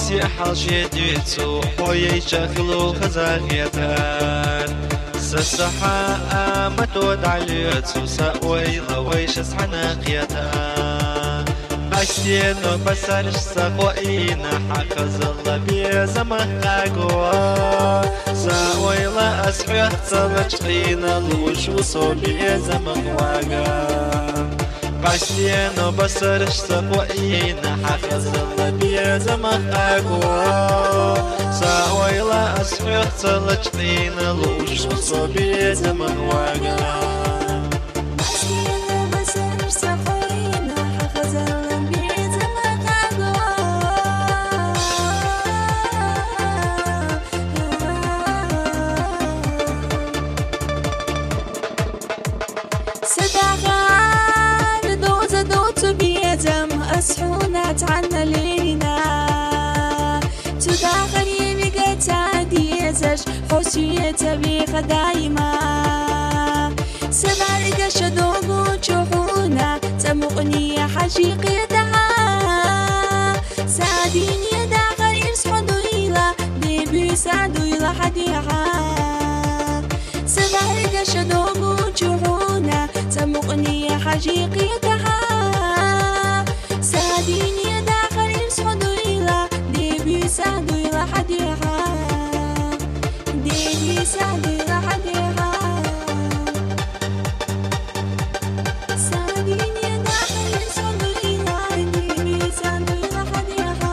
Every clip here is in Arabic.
بسی حالشیدی تو خوی شخلو خزاقیتان سسحا آمتو دعلیتو سأوی لویش سحناقیتان بستینو بسرش سقوئین حق زل بيزمخاقوا سأوي لا أسحيح تلجقين الوش وصو بيزمخواقا بستینو بسرش سقوئین حق زل بيزمخاقوا سأوي لا أسحيح تلجقين الوش وصو بيزمخواقا أسحونات عنا لينا تداخلي بقيت عادي يزش خوشية بيخ دايما سبارك شدوغو تشوفونا تمقني حشيقتها سادين يداخل يسحدو إلى ديبي سادو إلى حديها سبارك شدوغو تشوفونا تمقني حشيقتها ساديني داخل يسحدوا إلى ديبي سادوا إلى حديها ديبي سادوا إلى حديها ساديني داخل يسحدوا إلى ديبي سادوا إلى حديها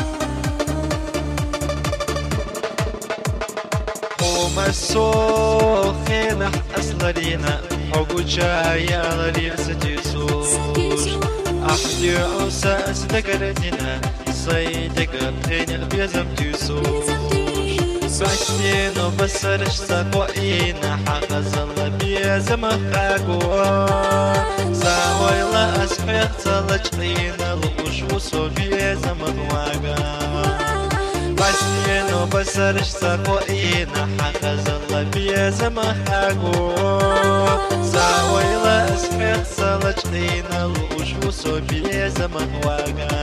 قوم السوخين أصلرينا حقو جايا لريستيسوش أحدي أوساس دقرتنا صيدق بتيني بيزم تيسوش بستينو بسرش سقوئينا حق زل بيزم خاقوا ساوي لا أسحيح تلجقينا الوش وصو بيزم خواقا بستينو بسرش سقوئينا حق زل بيزم خاقوا ساوي لا أسحيح تلجقينا الوش وصو بيزم خواقا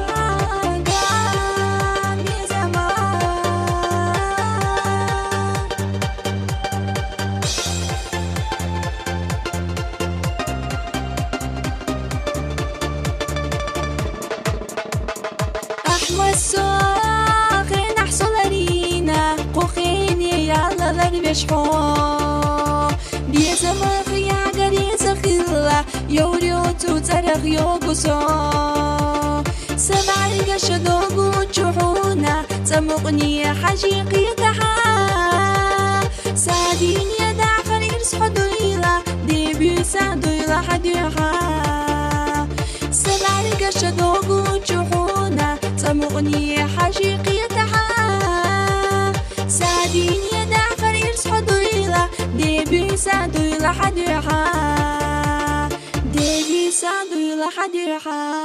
والساخن أحصل لينا قوخيني يالا لنبشحو بيزمخ يا قريز خلا يوريوتو ترخ يوغسو سبعي قشدوغو تشوحونا تمقني حشيقيتها سادين يداخل يرسحدو إلى ديبي سادو إلى حديها سبعي قشدوغو تشوحونا تمغني حشيقيتها سادين يداخل يرسحدو إلى ديبي سادو إلى حديها ديبي سادو إلى حديها